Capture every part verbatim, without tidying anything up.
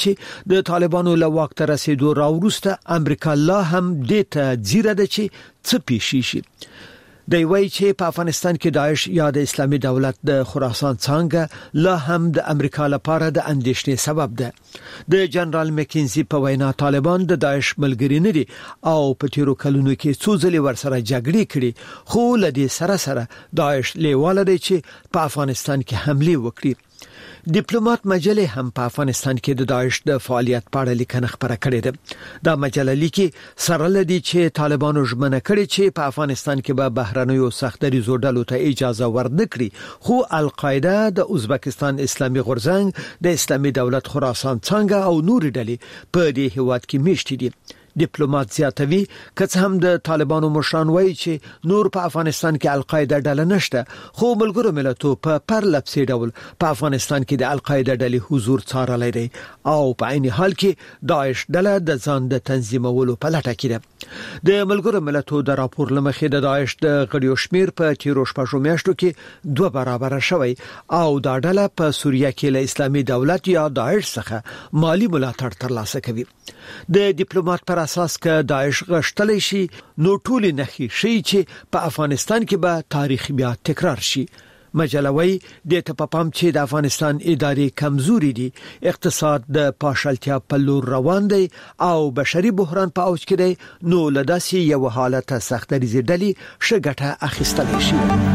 چې د طالبانو له واک ته رسیدو راوروسته امریکا لا هم دې ته ځیره ده چې څه پیښ شي. دی وایي چې په افغانستان کې داعش یا د اسلامي دولت د خراسان څنګه لا هم د امریکا لپاره د اندېښنې سبب ده. د جنرال مکینزي په وینا طالبان د داعش ملګری نه دي او په تیرو کلونو کې څو ځلې ورسره جګړې کړې، خو له دې سره سره داعش لیواله دی چې په افغانستان کې حمله وکړي. ډیپلوماټ مجله هم په افغانستان کې د داعش د فعالیت په اړه لیکنه خبره کړې ده. دا مجله لیکي سره لدی چې طالبانو ژمنه کړې چې په افغانستان کې به بهرنیو سختدریزو ډلو ته اجازه ورنکړي، خو القاعده د ازبکستان اسلامي غورځنګ، د اسلامي دولت خراسان څنګه او نور ډلې په دې هیواد کې میشتي دي. ډیپلوماټ زیاتوي که هم د طالبانو مشران وایي چې نور په افغانستان کې القاعده ډله نشته، خو ملګرو ملتونو په پرلپسې ډول په افغانستان کې د القاعده ډلې حضور څارلی دی او په عین حال کې داعش ډله د ځان د تنظیمولو په لټه کې ده. د ملګرو ملتونو د راپور لمخې د داعش د غړیو شمیر په تیرو شپږو میاشتو کې دوه برابر شوی او دا ډله په سوریه کې له اسلامي دولت یا داعش څخه مالی ملاتړ ترلاسه کوي. د ډیپلوماټ پر اساس که داعش غشتلی شي نو ټول نخي شي چې په افغانستان کې به تاریخ بیا تکرار شي. مجله وايي د ته په پام چې د افغانستان ادارې کمزوري دي، اقتصاد د پاشلتیا په لور روان دی او بشري بحران په اوج کې دی، نو لداسي یو حالت سختدریزي ډلې شګټه اخیستلی شي.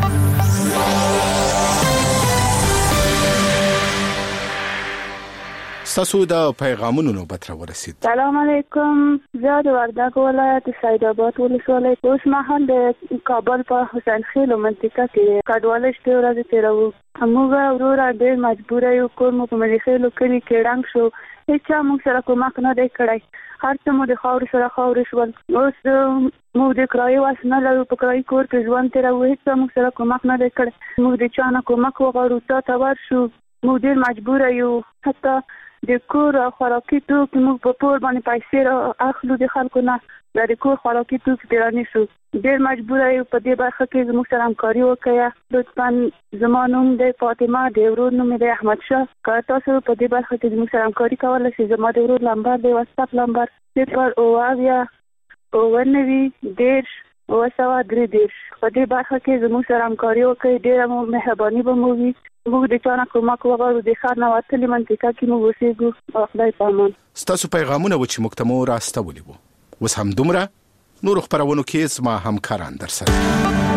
ستاسو د پیغامونو نوبت را ورسید. سلام علیکم، زه د وردګ ولایت سید آباد ولسوالۍ اوس مهال د کابل په حسین خیل منطقه کې کډوالۍ شته ورځې تیروو. موږ وروره ډېر مجبور یو، کور مو په مليخیلو کلی کې ړنګ شو، هیڅ موږ سره کومک نه دی کړی، هر څه مو د خاورې سره خاورې شول. اوس موږ د کرایې واس نه لرو، په کرایي کور کې ژوند تیروو، هیڅ موږ سره کومک نه دی کړی. موږ د چا نه کومک وغواړو، تا ته ورشو، موږ ډېر مجبور یو. حتی د کور خوراکي توکي موږ په پور باندې پیسې را اخلو د خلکو نه، د کور خوراکي توکي پیرانی شو. ډېر مجبور یو په دې برخه کې زموږ سره همکاري وکړئ. لطفا زما نوم دی فاطمه، د ورور نوم دی احمد شاه. که تاسو په دې برخه کې زموږ سره همکاري کولی شئ، زما د ورور نمبر دی واتساپ نمبر صفر اوه اویا اوه نوي دېرش اوه سوه درې دېرش. په دې برخه کې زموږ سره همکاري وکړئ، ډېره مو مهرباني به مو وي. موږ د چا نه کومک وغواړو، د ښار نه وتلې منطقه کې موږ اوسېږو. خدای په امان. ستاسو پیغامونه و چې موږ ته مو راستولي وو. اوس هم دومره، نورو خپرونو کې زما همکاران درسره.